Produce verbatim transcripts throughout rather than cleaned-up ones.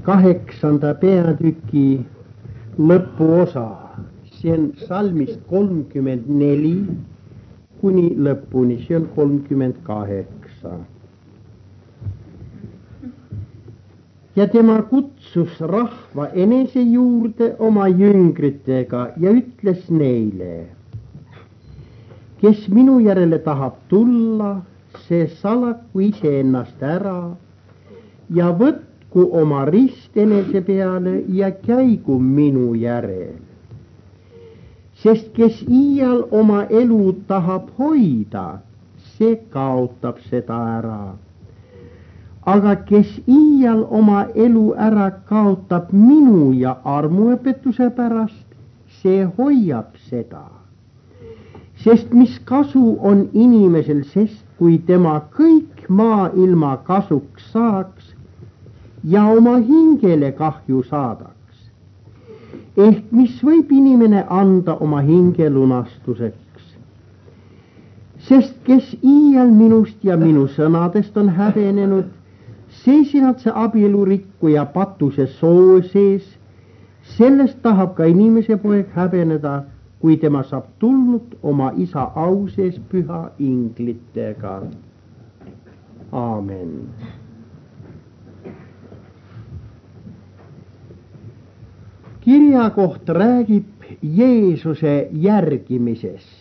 kaheksanda peatüki lõpuosa. See on salmist kolmkümmend neli kuni lõpuni, see on kolmkümmend kaheksa. Ja tema kutsus rahva enese juurde oma jüngritega ja ütles neile: kes minu järele tahab tulla, see salaku iseennast ära ja võtku oma rist enese peale ja käigu minu järel. Sest kes iial oma elu tahab hoida, see kaotab seda ära. Aga kes iial oma elu ära kaotab minu ja armuõpetuse pärast, see hoiab seda. Sest mis kasu on inimesel sest, kui tema kõik maailma kasuks saaks ja oma hingele kahju saadaks. Ehk mis võib inimene anda oma hinge lunastuseks. Sest kes iial minust ja minu sõnadest on häbenenud, seisivad see abielurikkuja patuse soo sees, sellest tahab ka inimese poeg häbeneda, kui tema saab tulnud oma isa au sees püha inglitega. Aamen. Kirjakoht räägib Jeesuse järgimisest.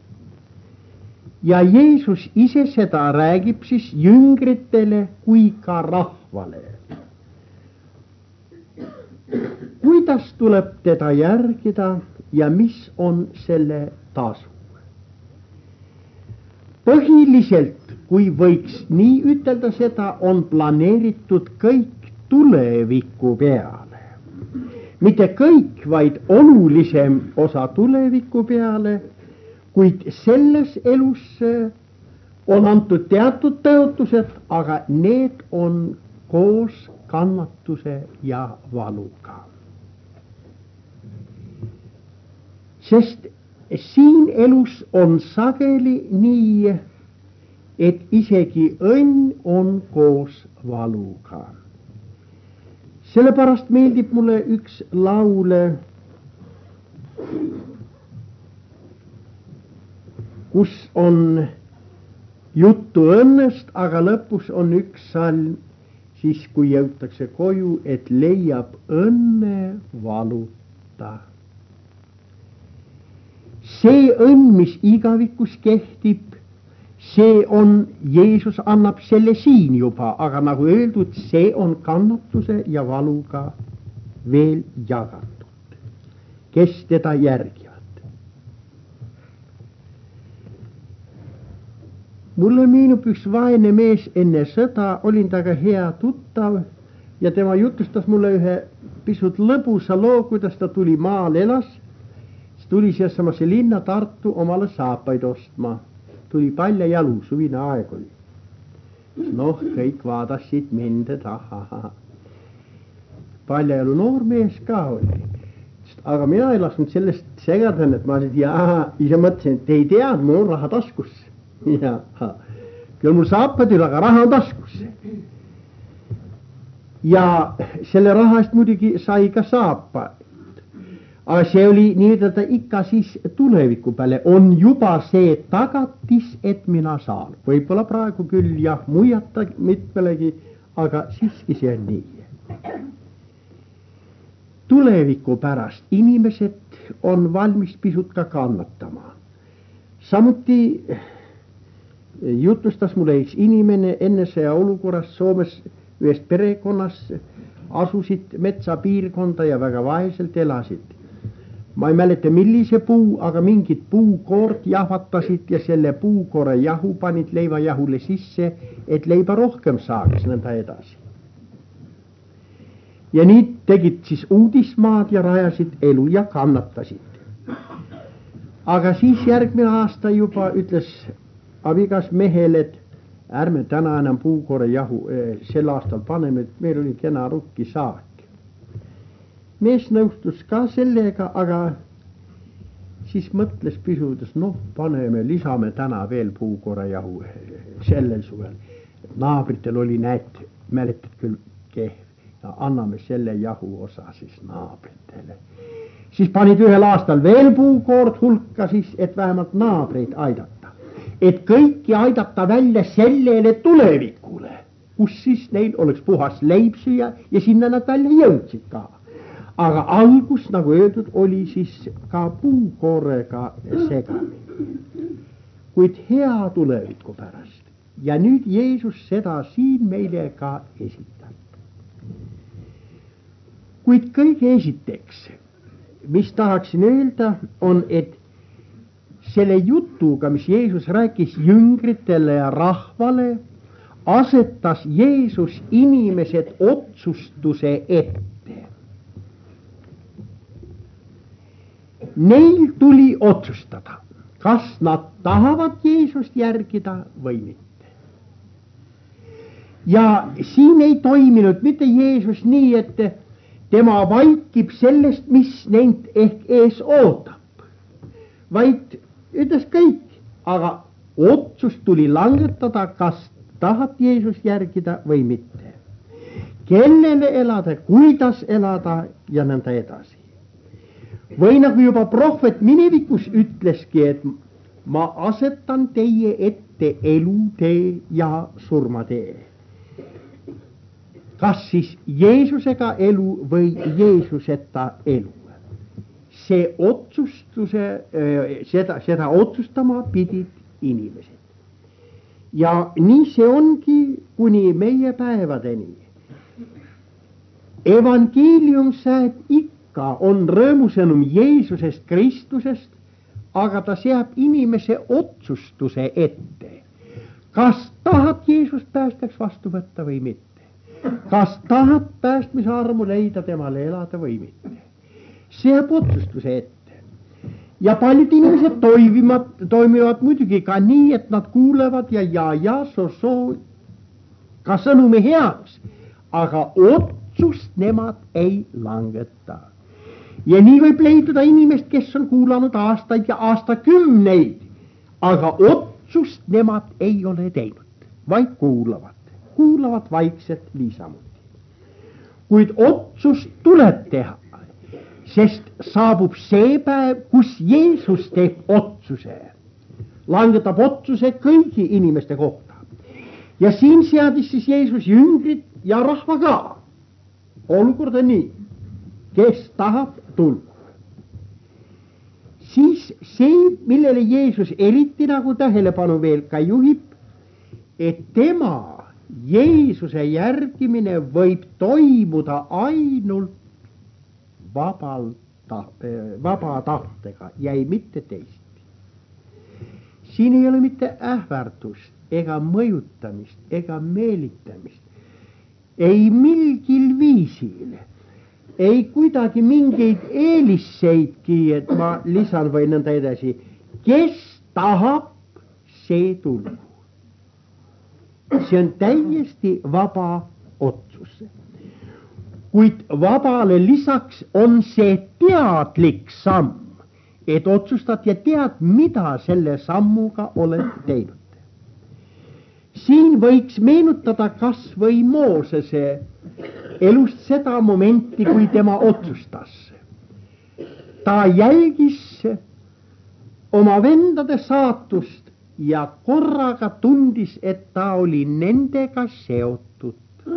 Ja Jeesus ise seda räägib siis jüngritele kui ka rahvale. Kuidas tuleb teda järgida ja mis on selle tasu? Põhiliselt, kui võiks nii ütelda, seda on planeeritud kõik tuleviku peale. Mitte kõik, vaid olulisem osa tuleviku peale, kuid selles elus on antud teatud tõotused, aga need on koos kannatuse ja valuga. Sest siin elus on sageli nii, et isegi õnn on koos valuga. Sellepärast meeldib mulle üks laule, kus on juttu õnnest, aga lõpus on üks salm, siis kui jõutakse koju, et leiab õnne valuta. See õnn, mis igavikus kehtib, see on, Jeesus annab selle siin juba, aga nagu öeldud, see on kannatuse ja valuga veel jagatud, kes teda järgivad. Mulle meenub üks vaene mees enne sõda, olin taga hea tuttav ja tema jutustas mulle ühe pisut lõbusa loo, kuidas ta tuli maal elas, siis tuli siiasamasse linna Tartu omale saapaid ostma. Tuli palja jalu, suvine aeg oli. Noh, kõik vaadasid mind, et ahaha. Palja jalu noor mees ka oli. Aga mina ei lasknud sellest segadan, et ma ütlesin, jaa, ise mõtlesin, et ei tead, mul on raha taskus. Ja, küll mul saapad üle, aga raha on taskus. Ja selle raha eest muidugi sai ka saapa. Aga see oli nii-öelda ikka siis tuleviku peale, on juba see tagatis, et mina saan. Võib-olla praegu küll jah, muiata mitmelegi, aga siiski see on nii. Tuleviku pärast inimesed on valmis pisut ka kannatama. Samuti jutustas mulle üks inimene enne sõja olukorras Soomes ühest perekonnas, asusid metsapiirkonda ja väga vaeselt elasid. Ma ei mäleta millise puu, aga mingid puukoort jahvatasid ja selle puukoore jahu panid leivajahule sisse, et leiba rohkem saaks nõnda edasi. Ja nii tegid siis uudismaad ja rajasid elu ja kannatasid. Aga siis järgmine aasta juba ütles abigas mehel, et ärme täna enam puukoore jahu sel aastal paneme, et meil oli kena rukki saak. Mees nõustus ka sellega, aga siis mõtles pisudest, noh, paneme, lisame täna veel puukoore jahu sellel suvel. Naabritel oli näed, mäletad küll ja anname selle jahu osa siis naabritele. Siis panid ühel aastal veel puukoort hulka siis, et vähemalt naabreid aidata. Et kõiki aidata välja sellele tulevikule, kus siis neil oleks puhas leib süüa ja sinna nad välja jõudsid ka. Aga algus, nagu öeldud, oli siis ka puukoorega segani. Kuid hea tuleviku pärast. Ja nüüd Jeesus seda siin meile ka esitab. Kuid kõige esiteks, mis tahaksin öelda, on, et selle jutuga, mis Jeesus rääkis jüngritele ja rahvale, asetas Jeesus inimesed otsustuse ette. Neil tuli otsustada, kas nad tahavad Jeesust järgida või mitte. Ja siin ei toiminud mitte Jeesus nii, et tema vaikib sellest, mis neid ehk ees ootab, vaid ütles kõik, aga otsus tuli langetada, kas tahad Jeesust järgida või mitte. Kellele elada, kuidas elada ja nõnda edasi. Või nagu juba prohvet minevikus ütleski, et ma asetan teie ette elutee ja surmatee. Kas siis Jeesusega elu või Jeesuseta elu? See otsustuse, seda, seda otsustama pidid inimesed. Ja nii see ongi kuni meie päevadeni. Evangeelium sääb ikka, on rõõmusõnum Jeesusest Kristusest, aga ta seab inimese otsustuse ette. Kas tahad Jeesust päästjaks vastu võtta või mitte? Kas tahad päästmise armu leida, temale elada või mitte? Seab otsustuse ette. Ja paljud inimesed toimivad, toimivad muidugi ka nii, et nad kuulevad ja ja ja so so ka sõnumi heaks, aga otsust nemad ei langeta. Ja nii võib leiduda inimest, kes on kuulanud aastaid ja aastakümneid, aga otsust nemad ei ole teinud, vaid kuulavad, kuulavad vaikselt liisamuti. Kuid otsus tuleb teha, sest saabub see päev, kus Jeesus teeb otsuse, langetab otsuse kõigi inimeste kohta. Ja siin seadis siis Jeesus jüngrid ja rahva ka. Olukord on nii, kes tahab tulla. Siis see, millele Jeesus eriti nagu tähelepanu veel ka juhib, et tema Jeesuse järgimine võib toimuda ainult vabal ta, vaba tahtega ja ei mitte teist. Siin ei ole mitte ähvardust ega mõjutamist ega meelitamist. Ei milgil viisil, ei kuidagi mingeid eeliseidki, et ma lisan või nõnda edasi. Kes tahab, see tulgu. See on täiesti vaba otsus. Kuid vabale lisaks on see teadlik samm, et otsustad ja tead, mida selle sammuga oled teinud. Siin võiks meenutada kas või Moosese elust seda momenti, kui tema otsustas. Ta jälgis oma vendade saatust ja korraga tundis, et ta oli nendega seotud.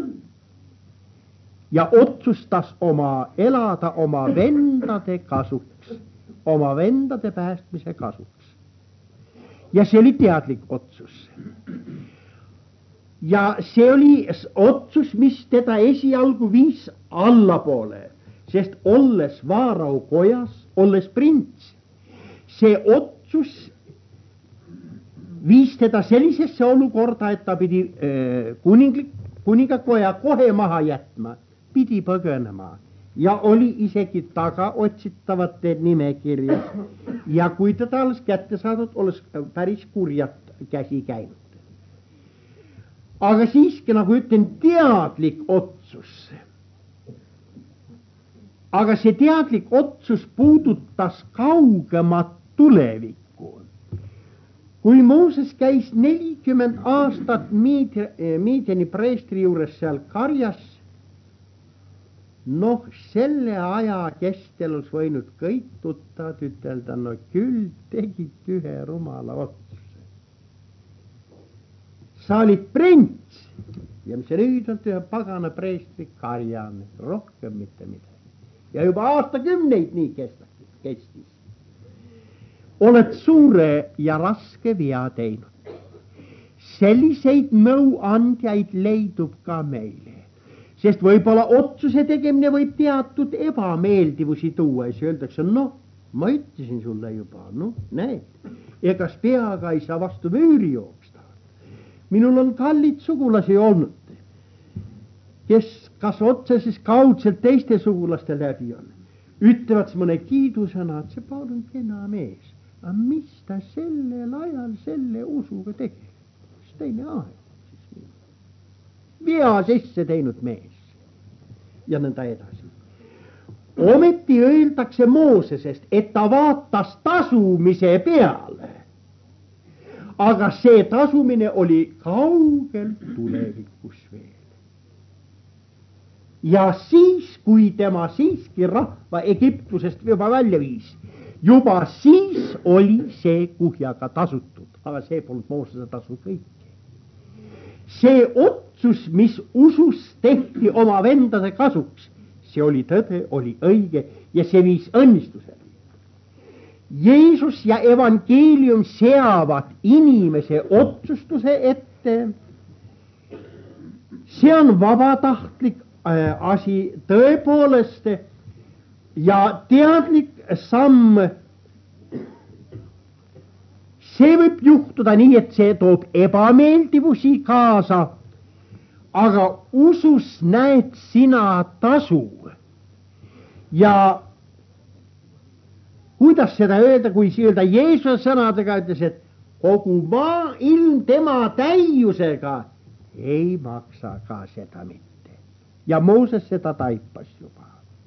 Ja otsustas oma elada oma vendade kasuks, oma vendade päästmise kasuks. Ja see oli teadlik otsus. Ja see oli otsus, mis teda esialgu viis allapoole, sest olles Vaarau kojas, olles prints, see otsus viis teda sellisesse olukorda, et ta pidi äh, kuninglik, kuningakoja kohe maha jätma, pidi põgenema ja oli isegi taga otsitavate nimekirjas. Ja kui teda oleks kätte saadud, oleks päris kurjat käsi käinud. Aga siiski, nagu ütlen, teadlik otsus. Aga see teadlik otsus puudutas kaugemat tulevikku. Kui Mooses käis nelikümmend aastat Miidiani preestri juures seal karjas, noh, selle aja kestel oleks võinud kõik tuttavad ütelda, no küll tegid ühe rumala otsuse. Sa olid prints ja mis nüüd on ühe pagana preestri karjane, rohkem mitte midagi. Ja juba aastakümneid nii kestis. Oled suure ja raske vea teinud. Selliseid nõuandjaid leidub ka meile, sest võib-olla otsuse tegemine võib teatud ebameeldivusi tuua ja siis öeldakse, noh, ma ütlesin sulle juba, noh, näed, egas peaga ei saa vastu müüri jooksta. Minul on kallid sugulasi olnud, kes kas otseses kaudselt teiste sugulaste läbi on, ütlevad mõne kiidusõna, et see Paul on kena mees, aga mis ta sellel ajal selle usuga tegi? Teine aeg, vea sisse teinud mees ja nõnda edasi. Ometi öeldakse Moosesest, et ta vaatas tasumise peale, aga see tasumine oli kaugel tulevikus veel. Ja siis, kui tema siiski rahva Egiptusest juba välja viis, juba siis oli see kuhjaga tasutud, aga see polnud Moosese tasu kõik. See otsus, mis usus tehti oma vendade kasuks, see oli tõde, oli õige ja see viis õnnistusele. Jeesus ja evangeelium seavad inimese otsustuse ette. See on vabatahtlik äh, asi tõepoolest ja teadlik samm. See võib juhtuda nii, et see toob ebameeldivusi kaasa, aga usus näed sina tasu. Ja kuidas seda öelda, kui öelda Jeesuse sõnadega ütles, et kogu maailm tema täiusega ei maksa ka seda mitte. Ja Mooses seda taipas juba.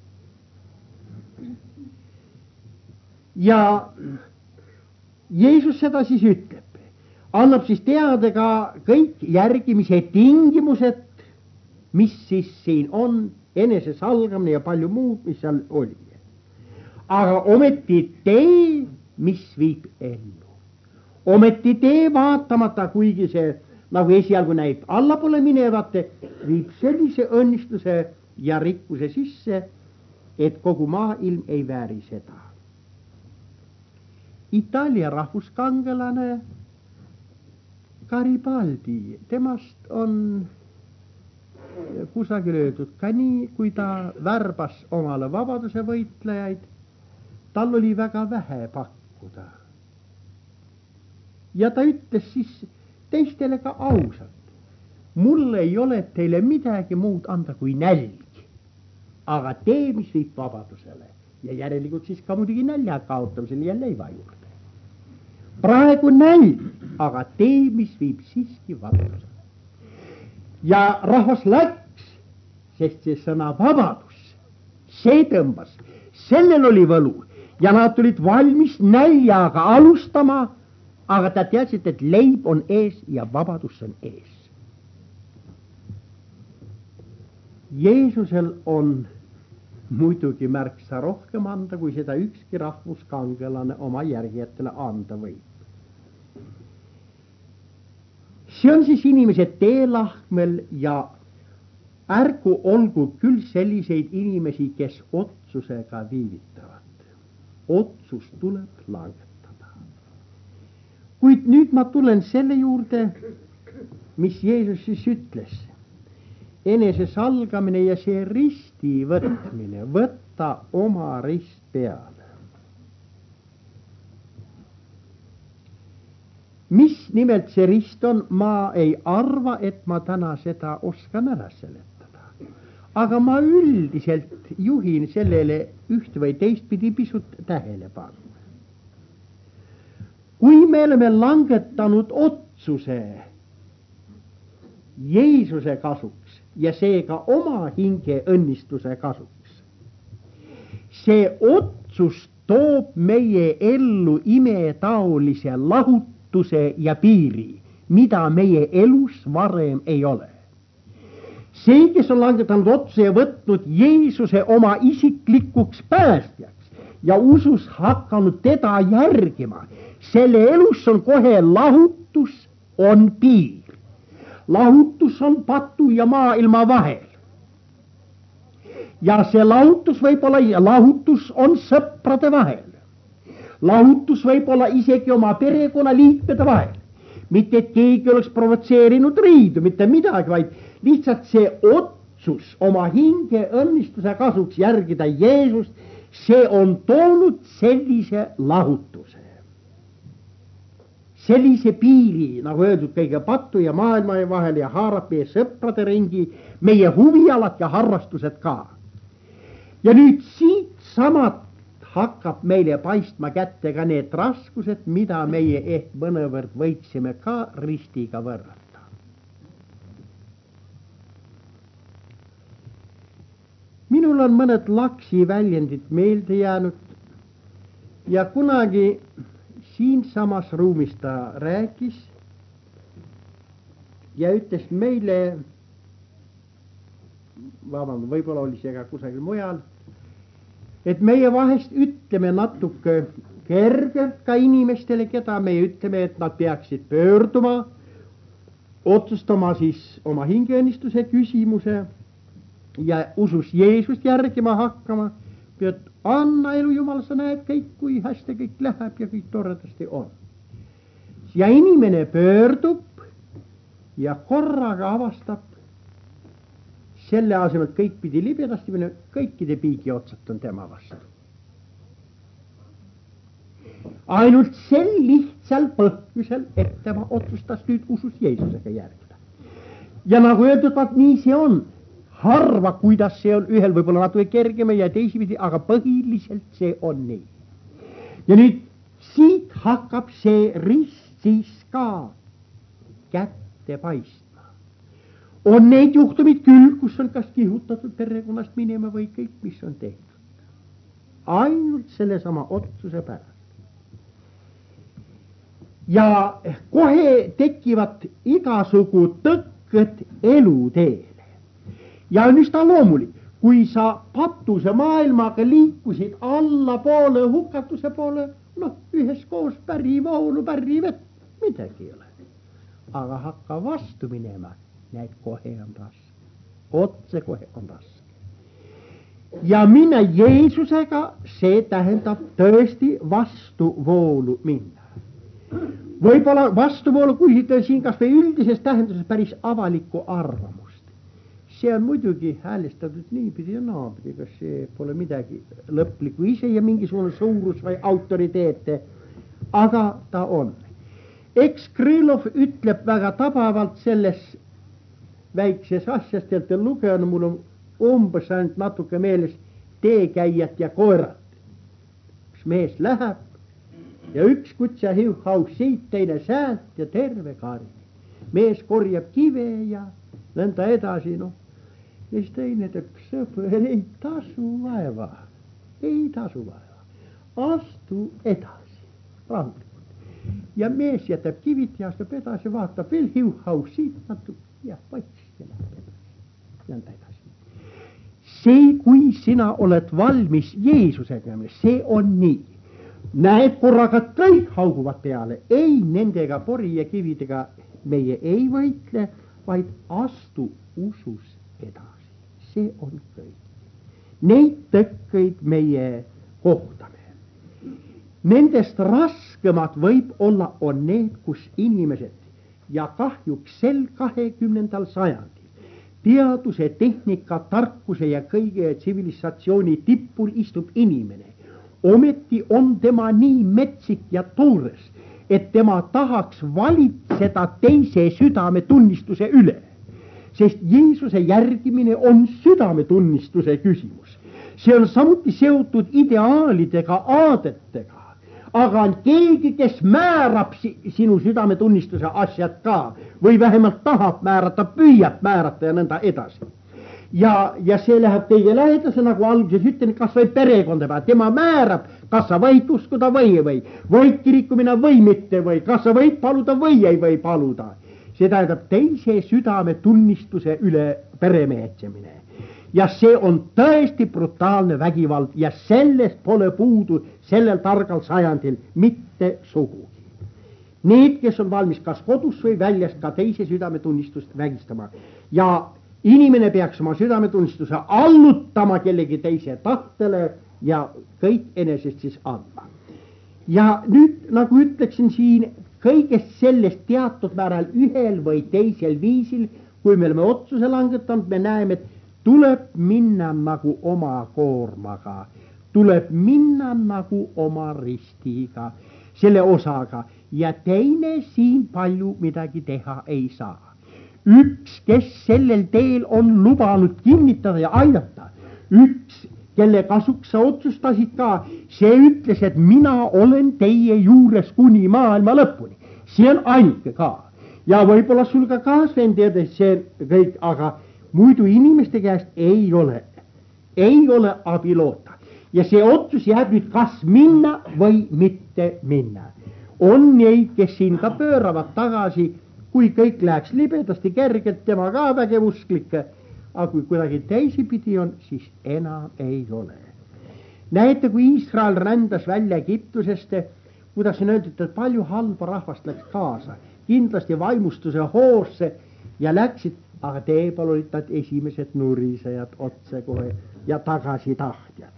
Ja Jeesus seda siis ütleb, annab siis teada ka kõik järgimise tingimused, mis siis siin on, enesesalgamine ja palju muud, mis seal oli. Aga ometi tee, mis viib ellu. Ometi tee vaatamata, kuigi see nagu esialgu näib allapoole minevate, viib sellise õnnistuse ja rikkuse sisse, et kogu maailm ei vääri seda. Itaalia rahvuskangelane Garibaldi, temast on kusagil öeldud ka nii, kui ta värbas omale vabaduse võitlejaid, tal oli väga vähe pakkuda. Ja ta ütles siis teistele ka ausalt, mul ei ole teile midagi muud anda kui nälg, aga tee, mis viib vabadusele. Ja järelikult siis ka muidugi nälja kaotamisele ja leiva juurde. Praegu nälg, aga tee, mis viib siiski vabadusele. Ja rahvas läks, sest see sõna vabadus, see tõmbas, sellel oli võlu ja nad tulid valmis näljaga alustama, aga ta teadsid, et leib on ees ja vabadus on ees. Jeesusel on muidugi märksa rohkem anda, kui seda ükski rahvuskangelane oma järgijatele anda võib. See on siis inimese teelahkmel ja ärgu olgu küll selliseid inimesi, kes otsusega viivitavad. Otsus tuleb langetada. Kuid nüüd ma tulen selle juurde, mis Jeesus siis ütles. Enese salgamine ja see risti võtmine, võtta oma rist peale. Mis nimelt see rist on, ma ei arva, et ma täna seda oskan ära seletada. Aga ma üldiselt juhin sellele üht või teistpidi pisut tähelepanu. Kui me oleme langetanud otsuse Jeesuse kasuks ja seega oma hinge õnnistuse kasuks, see otsus toob meie ellu imetaolise lahutuse ja piiri, mida meie elus varem ei ole. See, kes on langetanud otsa ja võtnud Jeesuse oma isiklikuks päästjaks ja usus hakanud teda järgima, selle elus on kohe lahutus, on piir. Lahutus on patu ja maailma vahel. Ja see lahutus võib olla, lahutus on sõprade vahel. Lahutus võib olla isegi oma perekonna liikmete vahel. Mitte et keegi oleks provotseerinud riidu, mitte midagi, vaid lihtsalt see otsus oma hinge õnnistuse kasuks järgida Jeesust, see on toonud sellise lahutuse. Sellise piiri, nagu öeldud, kõige patu ja maailma vahel ja haarab meie sõprade ringi, meie huvialad ja harrastused ka. Ja nüüd siit samad hakkab meile paistma kätte ka need raskused, mida meie ehk mõnevõrd võiksime ka ristiga võrrata. Minul on mõned laksi väljendid meelde jäänud ja kunagi siinsamas ruumis ta rääkis ja ütles meile, vabandust, võib-olla oli see ka kusagil mujal, et meie vahest ütleme natuke kergelt ka inimestele, keda me ütleme, et nad peaksid pöörduma, otsustama siis oma hingeõnnistuse küsimuse ja usus Jeesust järgima hakkama, et anna elu Jumal, sa näed kõik, kui hästi kõik läheb ja kõik toredasti on. Ja inimene pöördub ja korraga avastab, selle asemel kõik pidi libedasti minna, kõikide piigi otsad on tema vastu. Ainult sel lihtsal põhjusel, et tema otsustas nüüd usus Jeesusega järgida. Ja nagu öeldud, vaat nii see on. Harva, kuidas see on ühel võib-olla natuke kergema ja teisipidi, aga põhiliselt see on nii. Ja nüüd siit hakkab see rist siis ka kätte paistma. On neid juhtumid küll, kus on kas kihutatud perekonnast minema või kõik, mis on tehtud. Ainult selle sama otsuse pärast. Ja kohe tekivad igasugu tõkked eluteele. Ja on üsna loomulik, kui sa patuse maailmaga liikusid allapoole, hukatuse poole, noh, üheskoos päri voolu, päri vett, midagi ei ole. Aga hakka vastu minema. Näed, kohe on raske. Otse kohe on raske. Ja minna Jeesusega, see tähendab tõesti vastuvoolu minna. Võib-olla vastuvoolu, kui siin kas või üldises tähenduses päris avalikku arvamust. See on muidugi häälestatud niipidi ja naapidi, kas see pole midagi lõplikku ise ja mingisugune suurus või autoriteete, aga ta on. Eks Krylov ütleb väga tabavalt selles väikses asjast, et lugenud, mul on umbes ainult natuke meeles teekäijat ja koerat. Üks mees läheb ja üks kutsa hiuhaus siit, teine säält ja terve kari. Mees korjab kive ja nõnda edasi, noh. Ja siis teine teeb, sõber, ei tasu vaeva, ei tasu vaeva. Astu edasi, rahulikult. Ja mees jätab kivit ja astub edasi, vaatab veel hiuhaus siit natuke ja vaikselt ja läheb edasi. Nõnda edasi. See, kui sina oled valmis Jeesusega, see on nii. Näed, korraga kõik hauguvad peale. Ei, nendega pori ja kividega meie ei võitle, vaid astu usus edasi. See on kõik. Neid tõkkeid meie kohtame. Nendest raskemad võib olla on need, kus inimesed ja kahjuks sel kahekümnendal sajandil teaduse, tehnika, tarkuse ja kõige tsivilisatsiooni tippul istub inimene. Ometi on tema nii metsik ja toores, et tema tahaks valitseda teise südametunnistuse üle. Sest Jeesuse järgimine on südametunnistuse küsimus. See on samuti seotud ideaalidega, aadetega. Aga on keegi, kes määrab sinu südametunnistuse asjad ka. Või vähemalt tahab määrata, püüab määrata ja nõnda edasi. Ja, ja see läheb teie lähedase, nagu alguses ütlen, kas või perekonda peal. Tema määrab, kas sa võid uskuda või ei või. Võid kiriku minna või mitte või. Kas sa võid paluda või ei või paluda. see tähendab teise südametunnistuse üle peremehitsemine. Ja see on tõesti brutaalne vägivald ja sellest pole puudu sellel targal sajandil mitte sugugi. Need, kes on valmis kas kodus või väljas ka teise südametunnistust vägistama. Ja inimene peaks oma südametunnistuse allutama kellegi teise tahtele ja kõik enesest siis andma. Ja nüüd, nagu ütleksin siin, kõigest sellest teatud määral ühel või teisel viisil, kui me oleme otsuse langetanud, me näeme, et tuleb minna nagu oma koormaga, tuleb minna nagu oma ristiga, selle osaga ja teine siin palju midagi teha ei saa. Üks, kes sellel teel on lubanud kinnitada ja aidata, üks, kelle kasuks sa otsustasid ka, see ütles, et mina olen teie juures kuni maailma lõpuni. See on ainuke ka. Ja võib-olla sul ka kaasvend teada see kõik, aga muidu inimeste käest ei ole, ei ole abi loota. Ja see otsus jääb nüüd kas minna või mitte minna. On neid, kes siin ka pööravad tagasi, kui kõik läheks libedasti kergelt, tema ka vägevusklikke, aga kui kuidagi teisipidi on, siis enam ei ole. Näete, kui Iisrael rändas välja Egiptusest, kuidas on öeldud, et palju halba rahvast läks kaasa, kindlasti vaimustuse hoosse ja läksid, aga teebal olid nad esimesed nurisejad otse kohe ja tagasi tahtjad.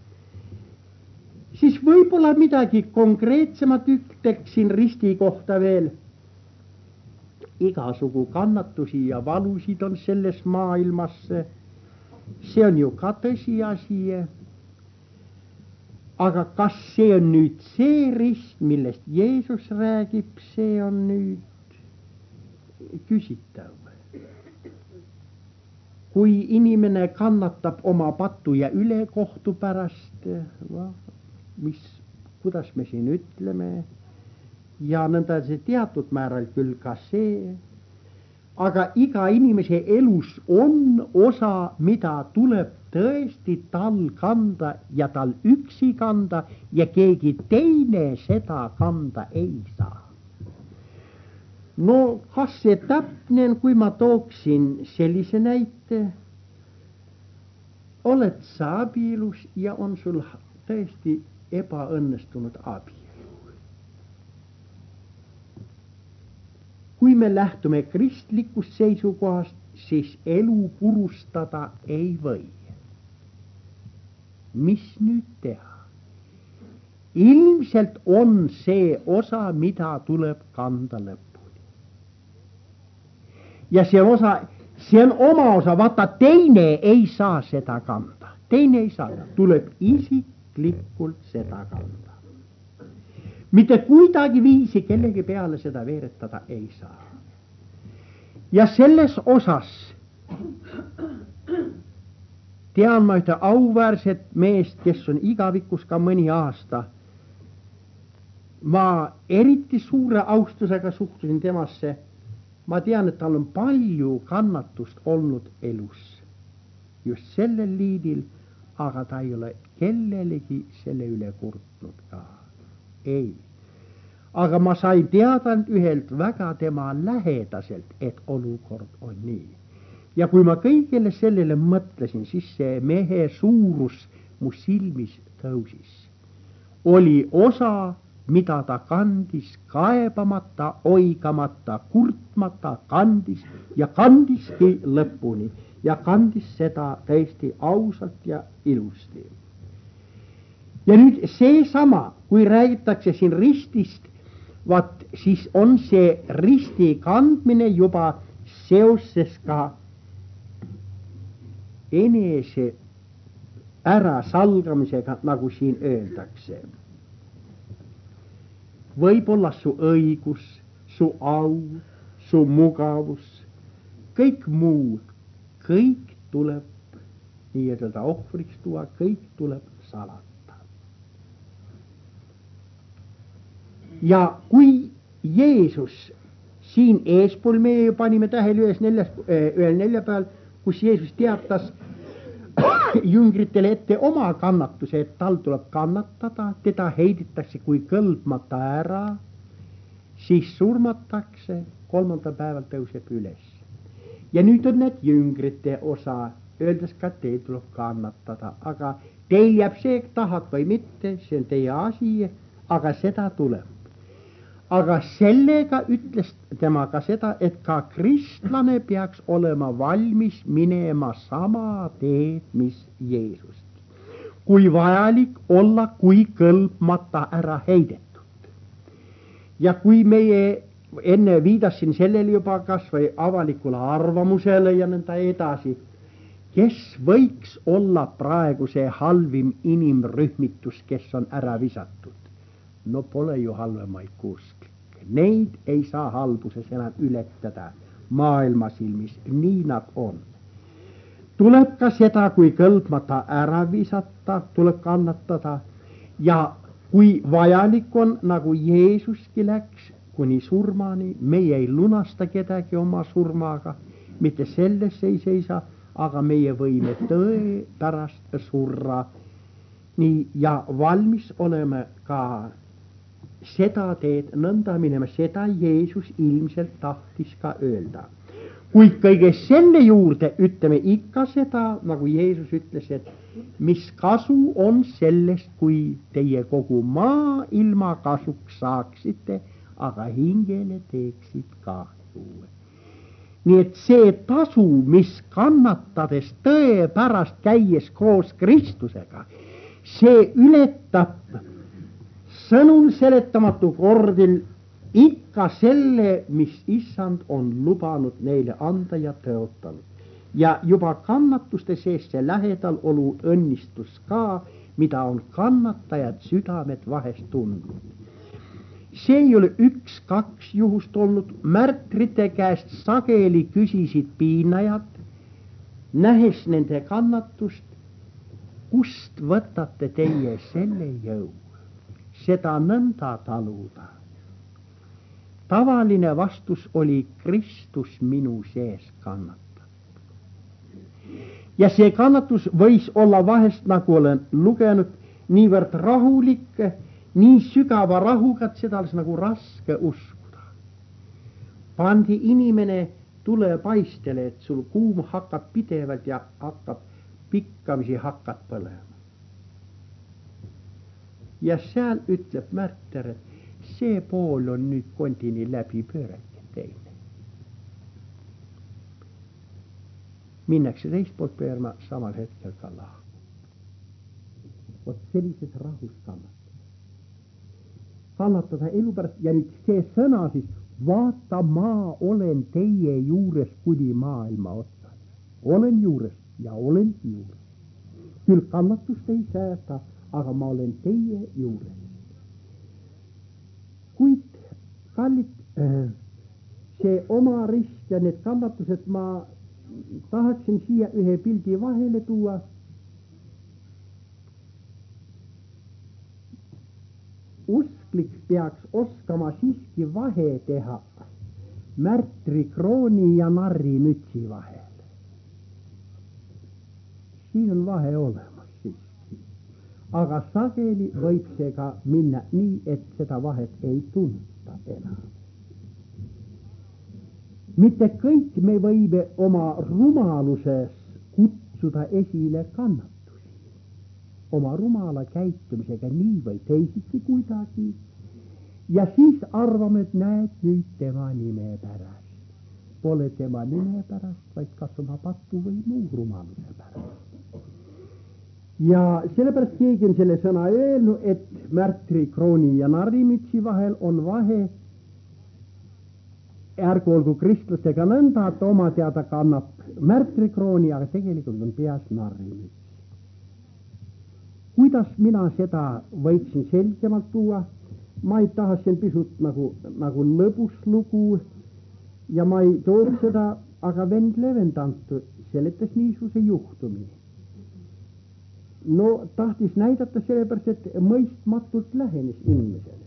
Siis võib-olla midagi konkreetsemat ütleksin risti kohta veel. Igasugu kannatusi ja valusid on selles maailmas. See on ju ka tõsiasi. Aga kas see on nüüd see rist, millest Jeesus räägib, see on nüüd küsitav. Kui inimene kannatab oma pattu ja ülekohtu pärast, mis, kuidas me siin ütleme, ja nõnda see teatud määral küll ka see, aga iga inimese elus on osa, mida tuleb tõesti tal kanda ja tal üksi kanda ja keegi teine seda kanda ei saa. No kas see täpne on, kui ma tooksin sellise näite, oled sa abielus ja on sul tõesti ebaõnnestunud abielu. Kui me lähtume kristlikust seisukohast, siis elu purustada ei või. Mis nüüd teha? Ilmselt on see osa, mida tuleb kanda lõpuni. Ja see osa, see on oma osa, vaata teine ei saa seda kanda. Teine ei saa, tuleb isiklikult seda kanda. Mitte kuidagi viisi kellegi peale seda veeretada ei saa. Ja selles osas tean ma ühte auväärset meest, kes on igavikus ka mõni aasta. Ma eriti suure austusega suhtusin temasse. Ma tean, et tal on palju kannatust olnud elus. Just sellel liidil, aga ta ei ole kellelegi selle üle kurtnud ka. Ei. Aga ma sain teada ühelt väga tema lähedaselt, et olukord on nii. Ja kui ma kõigele sellele mõtlesin, siis see mehe suurus mu silmis tõusis. Oli osa, mida ta kandis kaebamata, oigamata, kurtmata, kandis ja kandiski lõpuni. Ja kandis seda tõesti ausalt ja ilusti. Ja nüüd seesama, kui räägitakse siin ristist, vaat siis on see risti kandmine juba seoses ka enese ära salgamisega, nagu siin öeldakse. Võib-olla su õigus, su au, su mugavus, kõik muu, kõik tuleb nii-öelda ohvriks tuua, kõik tuleb salata. Ja kui Jeesus siin eespool me panime tähele ühes neljas, ühel neljapäeval, kus Jeesus teatas jüngritele ette oma kannatuse, et tal tuleb kannatada, teda heiditakse kui kõlbmata ära, siis surmatakse kolmandal päeval tõuseb üles. Ja nüüd on need jüngrite osa, öeldes ka teil tuleb kannatada, aga teil jääb see, tahad või mitte, see on teie asi, aga seda tuleb. Aga sellega ütles tema ka seda, et ka kristlane peaks olema valmis minema sama teed, mis Jeesus. Kui vajalik olla, kui kõlbmata ära heidetud. Ja kui meie enne viidasin sellele juba kas või avalikule arvamusele ja nõnda edasi, kes võiks olla praegu see halvim inimrühmitus, kes on ära visatud? No pole ju halvemaid kusklikke. Neid ei saa halbuses enam ületada maailma silmis, nii nad on. Tuleb ka seda, kui kõlbmata ära visata, tuleb kannatada ja kui vajalik on, nagu Jeesuski läks kuni surmani, meie ei lunasta kedagi oma surmaga, mitte selles ei seisa, aga meie võime tõe pärast surra. Nii, ja valmis oleme ka seda teed nõnda minema, seda Jeesus ilmselt tahtis ka öelda. Kuid kõige selle juurde ütleme ikka seda, nagu Jeesus ütles, et mis kasu on sellest, kui teie kogu maailma kasuks saaksite, aga hingele teeksid kahju. Nii et see tasu, mis kannatades tõe pärast käies koos Kristusega, see ületab sõnul seletamatu kordil ikka selle, mis issand on lubanud neile anda ja tõotanud. Ja juba kannatuste sees see lähedal olu õnnistus ka, mida on kannatajad südamed vahest tundnud. See ei ole üks-kaks juhust olnud, märtrite käest sageli küsisid piinajad, nähes nende kannatust, kust võtate teie selle jõu, seda nõnda taluda. Tavaline vastus oli, Kristus minu sees kannatab. Ja see kannatus võis olla vahest, nagu olen lugenud, niivõrd rahulik, nii sügava rahuga, et seda oleks nagu raske uskuda. Pandi inimene tulepaistele, et sul kuum hakkab pidevalt ja hakkab pikkamisi hakkad põlema. Ja seal ütleb märter, et see pool on nüüd kontini läbi pöörati teine. Minnakse teist poolt pöörma, samal hetkel ka lahku. Vot sellises rahus kannatada. Kannatada elu pärast ja nüüd see sõna siis, vaata, ma olen teie juures kuni maailma otsa. Olen juures ja olen juures. Küll kannatust ei säästa, aga ma olen teie juures. Kuid kallid, see oma risk ja need kannatused, ma tahaksin siia ühe pildi vahele tuua. Usklik peaks oskama siiski vahe teha märtrikrooni ja narrimütsi vahel. Siin on vahe olemas siiski. Aga sageli võib see ka minna nii, et seda vahet ei tunta enam. Mitte kõik me võime oma rumaluses kutsuda esile kannatusi. Oma rumala käitumisega nii või teisiti kuidagi. Ja siis arvame, et näed nüüd tema nime pärast. Pole tema nime pärast, vaid kas oma patu või muu rumaluse pärast. Ja sellepärast keegi on selle sõna öelnud, et märtrikrooni ja narrimütsi vahel on vahe. Ärgu olgu kristlastega nõnda, et oma teada kannab märtrikrooni, aga tegelikult on peas narrimüts. Kuidas mina seda võiksin selgemalt tuua? Ma ei taha siin pisut nagu, nagu lõbuslugu ja ma ei toob seda, aga vend Levendant seletas niisuguse juhtumi. No tahtis näidata sellepärast, et mõistmatult lähenes inimesele.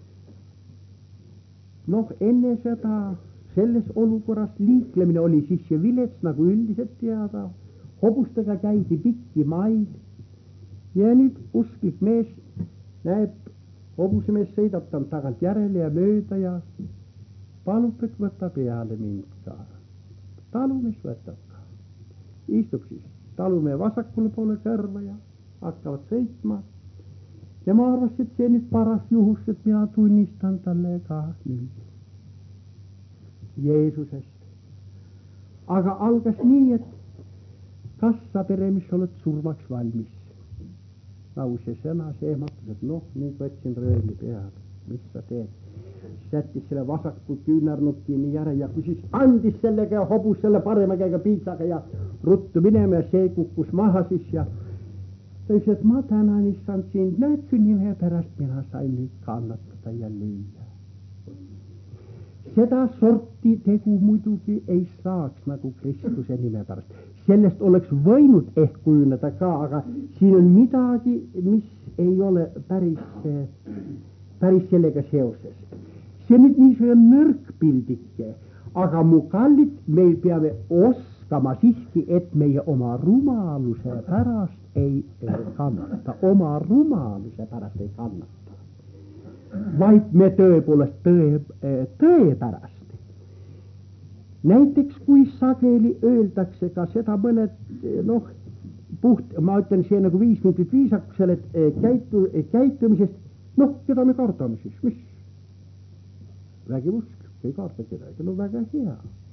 Noh, enne seda selles olukorras liiklemine oli siis ja vilets, nagu üldiselt teada. Hobustega käidi pikki maid ja nüüd usklik mees näeb, hobusemees sõidab tam tagant järele ja mööda ja palub, et võta peale mind ka. Talumees võtab ka. Istub siis talumehe vasakule poole kõrva ja hakkavad sõitma. Ja ma arvasin, et see nüüd paras juhus, et mina tunnistan talle ka nüüd Jeesusest. Aga algas nii, et kas sa pere, mis oled surmaks valmis? Nagu see sõna, see ehmatus, et noh, nüüd võtsin rööli peale. Mis sa teed? Sättis selle vasaku küünarnukini järe ja kui siis andis sellega ja hobus selle parema käega piitsaga ja ruttu minema ja see kukkus maha siis ja ta ütles, et ma tänan issand sind, näed su nime pärast mina sain nüüd kannatada ja lüüa. Seda sorti tegu muidugi ei saaks nagu Kristuse nime pärast. Sellest oleks võinud ehk kujuneda ka, aga siin on midagi, mis ei ole päris, päris sellega seoses. See on nüüd niisugune nõrk pildike, aga mu kallid, meil peame oskama siiski, et meie oma rumaluse pärast ei kannata. Oma rumaluse pärast ei kannata. Vaid me tõepoolest tõe, tõe pärast. Näiteks kui sageli öeldakse ka seda mõned, noh, puht, ma ütlen see nagu viis minutit viisakusel, et käitu, käitumisest, noh, keda me kardame siis, mis? Vägi usk, ei karda kedagi, no väga hea.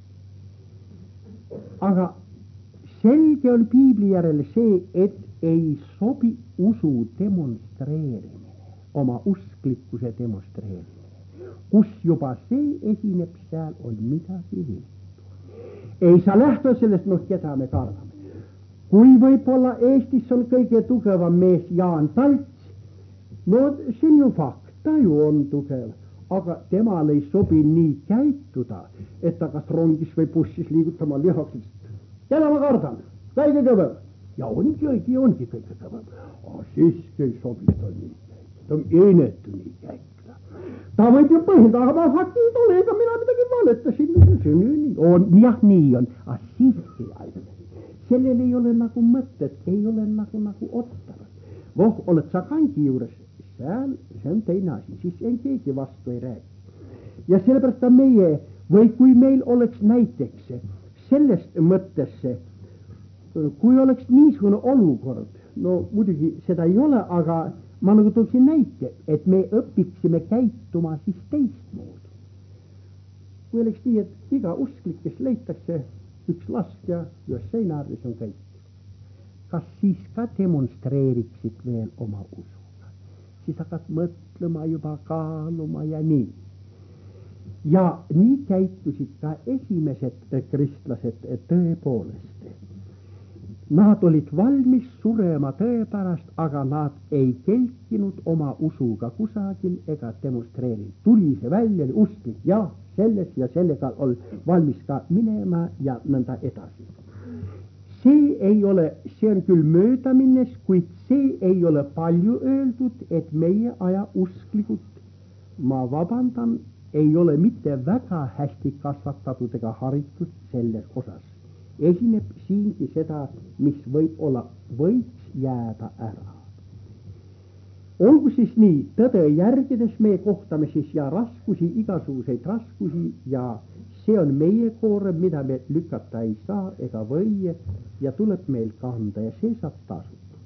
Aga selge on piibli järele see, et ei sobi usu demonstreerimine, oma usklikkuse demonstreerimine. Kus juba see esineb, seal on midagi viltu. Ei saa lähtua sellest, noh, keda me kardame. Kui võib-olla Eestis on kõige tugevam mees Jaan Talts, no see on ju fakt, ta ju on tugev. Aga temal ei sobi nii käituda, et ta kas rongis või bussis liigutama lihaksid. Keda ma kardan? Kõige kõvem. Ja ongi õige, ongi kõige kõvem. Aga siiski ei sobi ta nii käituda. Ta on inetu nii käituda. Ta võib ju põhjenda, aga ma faktid ole, ega mina midagi valetasin. See on nii. On, jah, nii on. Aga siiski ainult. Sellel ei ole nagu mõtet, ei ole nagu, nagu ottav. Voh, oled sa kangi juures. Seal, see on teine asi, siis en keegi vastu ei räägi. Ja sellepärast meie, või kui meil oleks näiteks sellest mõttesse, kui oleks niisugune olukord, no muidugi seda ei ole, aga ma nagu tooksin näite, et me õpiksime käituma siis teistmoodi. Kui oleks nii, et iga usklik, kes leitakse üks laskja, ühes seinaarvis on käit. Kas siis ka demonstreeriksid veel oma usu? Siis hakkad mõtlema juba kaaluma ja nii. Ja nii käitusid ka esimesed kristlased tõepoolest. Nad olid valmis surema tõe pärast, aga nad ei kelkinud oma usuga kusagil ega demonstreerinud. Tuli see välja, usklik ja selles ja sellega oli valmis ka minema ja nõnda edasi. See ei ole, see on küll möödaminnes, kuid see ei ole palju öeldud, et meie aja usklikud, ma vabandan, ei ole mitte väga hästi kasvatatud ega haritud selles osas. Esineb siingi seda, mis võib olla, võiks jääda ära. Olgu siis nii, tõde järgides me kohtame siis ja raskusi, igasuguseid raskusi ja see on meie koorem, mida me lükata ei saa ega või ja tuleb meil kanda ja see saab tasutud.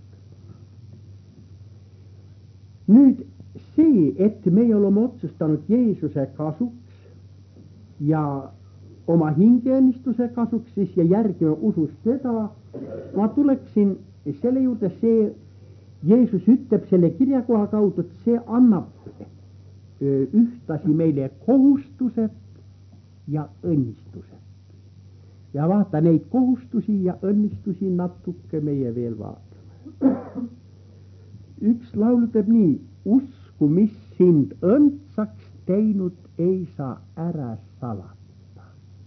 Nüüd see, et me oleme otsustanud Jeesuse kasuks ja oma hingeennistuse kasuks siis ja järgime usus seda, ma tuleksin selle juurde, see Jeesus ütleb selle kirjakoha kaudu, et see annab ühtasi meile kohustused ja õnnistused. Ja vaata neid kohustusi ja õnnistusi natuke meie veel vaatame. Üks laul ütleb nii, usku, mis sind õndsaks teinud, ei saa ära salata.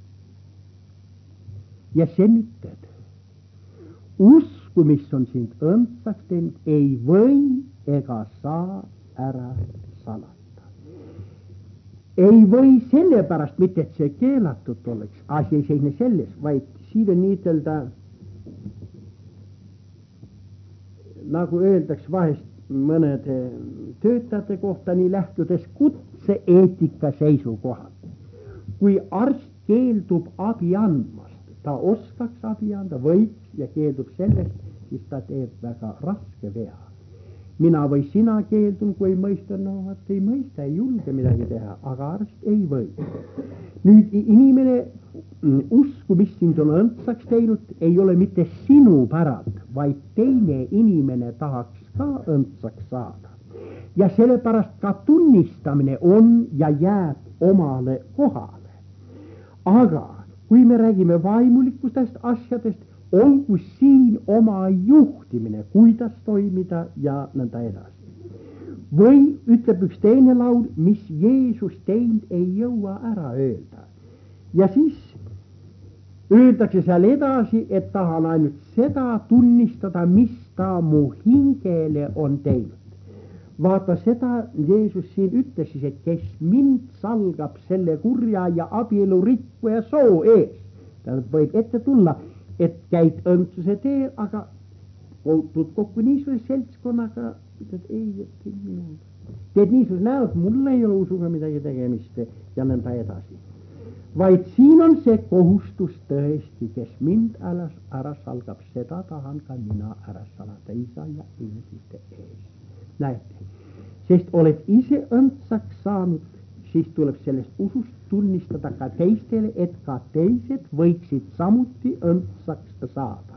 Ja sen ütleb, usku, mis on sind õndsaks teinud, ei või ega saa ära salata. Ei või sellepärast, mitte et see keelatud oleks, asi ei seisne selles, vaid siin on niitelda, nagu öeldaks vahest mõnede töötajate kohta, nii lähtudes kutse-eetika seisukohalt. kui arst keeldub abi andmast, ta oskaks abi anda, võiks ja keeldub sellest, siis ta teeb väga raske vea. Mina või sina keeldun, kui ei mõista, no vaat ei mõista, ei julge midagi teha, aga arst ei või. Nüüd inimene usku, mis sind on õndsaks teinud, ei ole mitte sinu päralt, vaid teine inimene tahaks ka õndsaks saada. Ja sellepärast ka tunnistamine on ja jääb omale kohale. Aga kui me räägime vaimulikustest asjadest, olgu siin oma juhtimine, kuidas toimida ja nõnda edasi. Või ütleb üks teine laul, mis Jeesus teinud ei jõua ära öelda. Ja siis öeldakse seal edasi, et tahan ainult seda tunnistada, mis ta mu hingele on teinud. Vaata seda Jeesus siin ütles siis, et kes mind salgab selle kurja ja abielu rikkuja soo ees. Tähendab, võib ette tulla, et käid õndsuse teel, aga kohtud kokku niisuguse seltskonnaga, ütled ei, et minul. Teed niisuguse näod, mul ei ole usuga midagi tegemist ja nõnda edasi. Vaid siin on see kohustus tõesti, kes mind ära, ära salgab, seda tahan ka mina ära salata isa ja inglite ees. Näete, sest oled ise õndsaks saanud, siis tuleb sellest usust tunnistada ka teistele, et ka teised võiksid samuti õndsaks saada.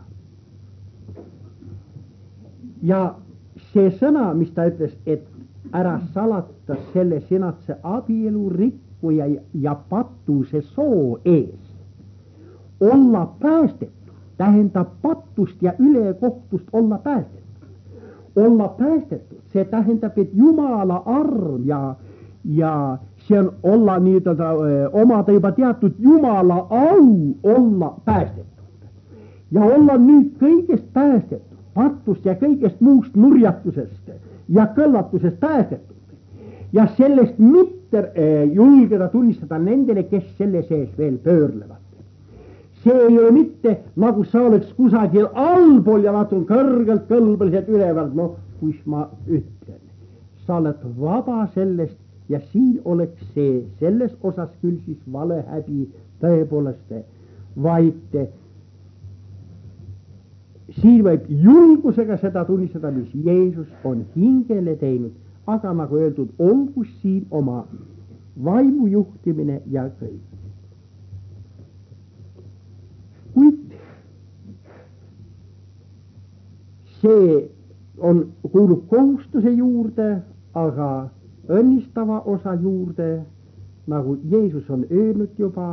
Ja see sõna, mis ta ütles, et ära salata selle sinatse abielu rikkuja ja patuse soo ees, olla päästetud, tähendab patust ja ülekohtust olla päästetud. Olla päästetud, see tähendab, et Jumala arm ja, ja see on olla nii-öelda omada juba teatud Jumala au olla päästetud. Ja olla nüüd kõigest päästetud, patust ja kõigest muust nurjatusest ja kõllatusest päästetud. Ja sellest mitte julgeda tunnistada nendele, kes selle sees veel pöörlevad. See ei ole mitte nagu sa oleks kusagil allpool ja vaatun kõrgelt kõlbeliselt ülevalt, no kus ma ütlen. Sa oled vaba sellest ja siin oleks see selles osas küll siis vale häbi tõepoolest, vaid siin võib julgusega seda tunnistada, mis Jeesus on hingele teinud, aga nagu öeldud, olgu siin oma vaimu juhtimine ja kõik. Kuid see on, kuulub kohustuse juurde, aga õnnistava osa juurde, nagu Jeesus on öelnud juba,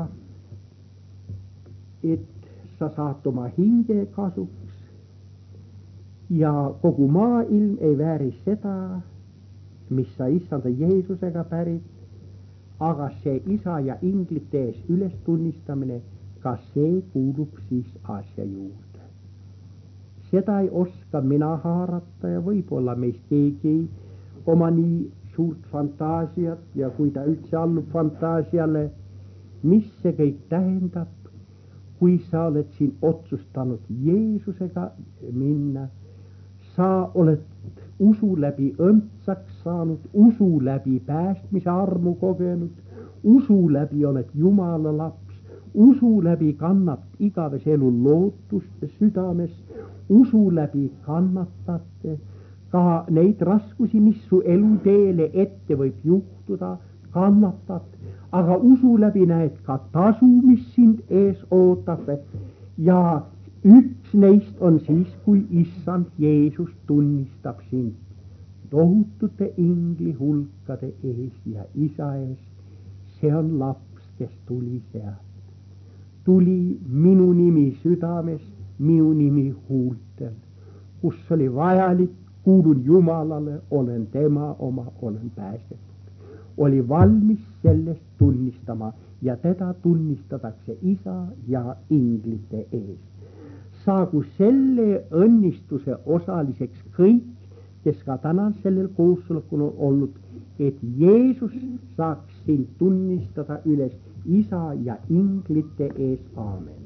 et sa saad oma hinge kasuks ja kogu maailm ei vääri seda, mis sa issanda Jeesusega pärit, aga see isa ja inglite ees üles tunnistamine, ka see kuulub siis asja juurde. Seda ei oska mina haarata ja võib-olla meist keegi oma nii suurt fantaasiat ja kui ta üldse allub fantaasiale, mis see kõik tähendab, kui sa oled siin otsustanud Jeesusega minna, sa oled usu läbi õndsaks saanud, usu läbi päästmise armu kogenud, usu läbi oled Jumala laps, usu läbi kannab igavese elu lootust südames, usu läbi kannatad ka neid raskusi, mis su eluteele ette võib juhtuda, kannatad, aga usu läbi näed ka tasu, mis sind ees ootab ja üks neist on siis, kui issand Jeesus tunnistab sind tohutute ingli hulkade ees ja isa ees, see on laps, kes tuli sealt. Tuli minu nimi südames, minu nimi huultel, kus oli vajalik, kuulun Jumalale, olen tema oma, olen päästetud. Oli valmis sellest tunnistama ja teda tunnistatakse isa ja inglite ees. Saagu selle õnnistuse osaliseks kõik, kes ka täna sellel koosolekul on olnud, et Jeesus saaks sind tunnistada üles isa ja inglite ees. Aamen.